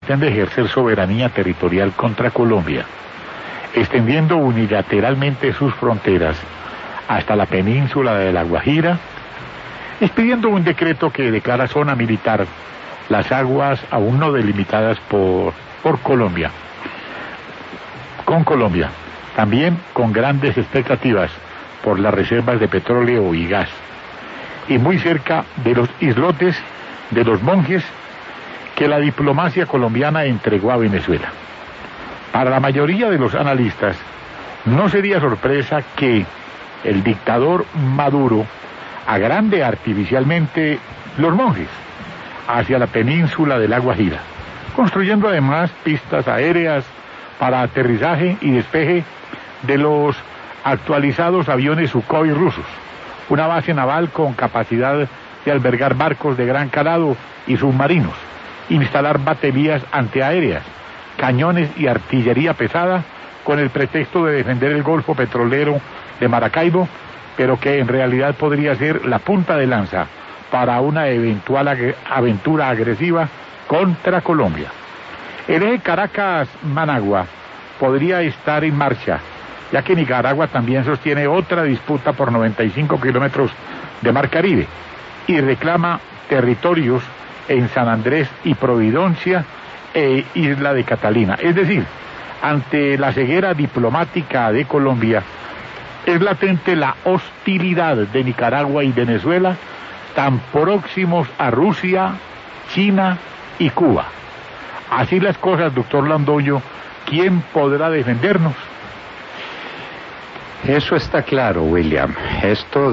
pretende ejercer soberanía territorial contra Colombia, extendiendo unilateralmente sus fronteras hasta la península de La Guajira, expidiendo un decreto que declara zona militar las aguas aún no delimitadas por Colombia, con Colombia, también con grandes expectativas por las reservas de petróleo y gas, y muy cerca de los islotes de los Monjes que la diplomacia colombiana entregó a Venezuela. Para la mayoría de los analistas, no sería sorpresa que el dictador Maduro agrande artificialmente los Monjes hacia la península de La Guajira, construyendo además pistas aéreas para aterrizaje y despeje de los actualizados aviones Sukhoi rusos, una base naval con capacidad de albergar barcos de gran calado y submarinos, instalar baterías antiaéreas, cañones y artillería pesada con el pretexto de defender el Golfo Petrolero de Maracaibo, pero que en realidad podría ser la punta de lanza para una eventual aventura agresiva contra Colombia. El eje Caracas-Managua podría estar en marcha, ya que Nicaragua también sostiene otra disputa por 95 kilómetros de mar Caribe y reclama territorios en San Andrés y Providencia e Isla de Catalina. Es decir, ante la ceguera diplomática de Colombia, es latente la hostilidad de Nicaragua y Venezuela, tan próximos a Rusia, China y Cuba. Así las cosas, doctor Londoño, ¿quién podrá defendernos? Eso está claro, William. Esto